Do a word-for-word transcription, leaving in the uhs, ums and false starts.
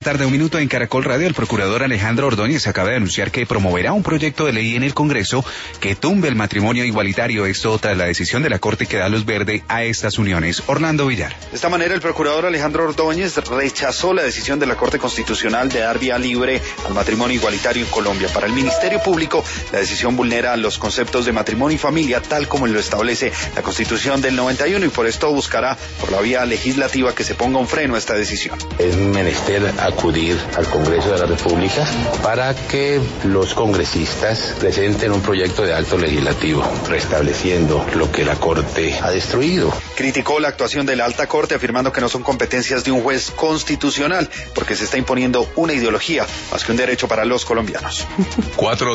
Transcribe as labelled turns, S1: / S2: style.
S1: tarde, un minuto en Caracol Radio. El procurador Alejandro Ordóñez acaba de anunciar que promoverá un proyecto de ley en el Congreso que tumbe el matrimonio igualitario. Esto tras la decisión de la Corte que da luz verde a estas uniones. Orlando Villar.
S2: De esta manera, el procurador Alejandro Ordóñez rechazó la decisión de la Corte Constitucional de dar vía libre al matrimonio igualitario en Colombia. Para el Ministerio Público, la decisión vulnera los conceptos de matrimonio y familia, tal como lo establece la Constitución del noventa y uno, y por esto buscará por la vía legislativa que se ponga un freno a esta decisión.
S3: Es menester acudir al Congreso de la República para que los congresistas presenten un proyecto de acto legislativo restableciendo lo que la Corte ha destruido.
S2: Criticó la actuación de la Alta Corte afirmando que no son competencias de un juez constitucional porque se está imponiendo una ideología más que un derecho para los colombianos.
S4: Cuatro